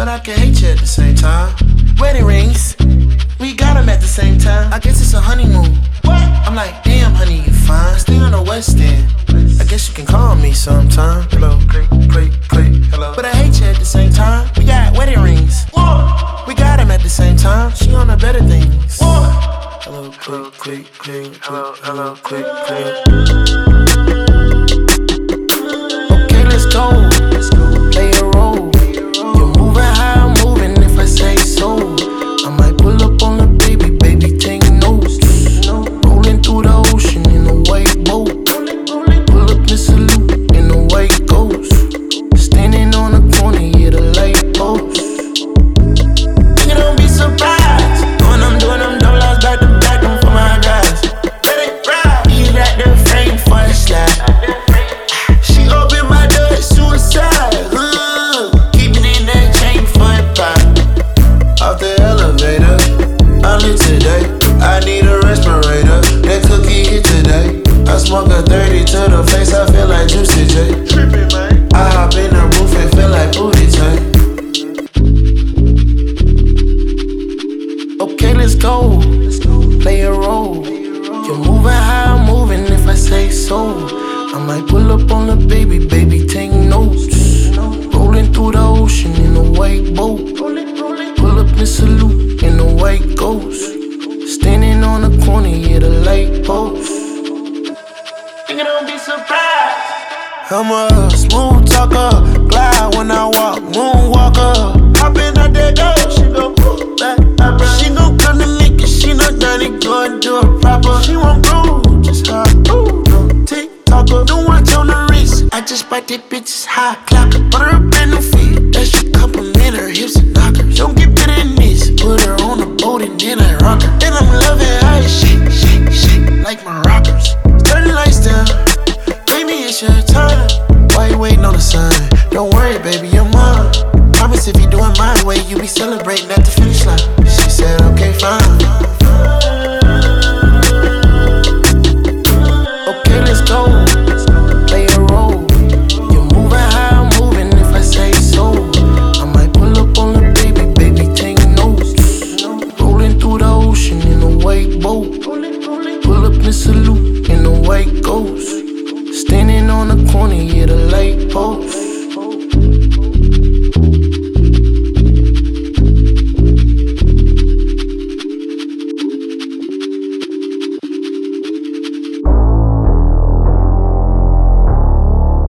but I can hate you at the same time. Wedding rings, we got them at the same time. I guess it's a honeymoon. What? I'm like, damn, honey, you fine. Stay on the West End. I guess you can call me sometime. Hello, hello. But I hate you at the same time. We got wedding rings. Whoa. We got them at the same time. She on the better things. Whoa. Hello, quick. Hello, quick. Okay, let's go. Play a role. You're moving how I'm moving if I say so. I might pull up on the baby, take notes. Rolling through the ocean in a white boat. Pull up in salute in a white ghost. Standing on the corner, yeah, the light post. Nigga, don't be surprised. Doing them double outs back to back, them for my guys. Let it ride. He got the frame for a slide. She opened my door, it's suicide. Keep it in that chain for a pop. Off the elevator, I lit today. I need a respirator. That cookie hit today. I smoke a 30 to the face, I feel like Juicy J. Trippin', man. I hop in the roof and feel like booty tank. Okay, let's go. Play a role. You're moving how I'm moving if I say so. I might pull up on the baby, take notes. Rolling through the ocean in a white boat. Pull up in salute in a white ghost. Standing on the corner, yeah, the light post. Nigga, don't be surprised. I'm a smooth talker, glide when I walk, moonwalker. Hopping out that door, she go back. She gon' come to me, cause she know dirty, go and do it proper. She won't groove, just hard, no tick-tocker. Don't watch on the wrist, I just bite that bitch's high clocker. Put her up in the feet, that shit compliment her hips and knock her. Don't get better than this, put her on the boat and then I rock her. Then I'm loving how it shake, like my rockers. Turn the lights down, baby, it's your time. Why you waiting on the sign? Don't worry, baby, you're mine. Promise if you doing my way, you be celebrating at the finish line. She said, okay, fine. Okay, let's go. Play a role. You're moving how I'm moving if I say so. I might pull up on the baby, take notes. Rolling through the ocean in a white boat. Pull up in salute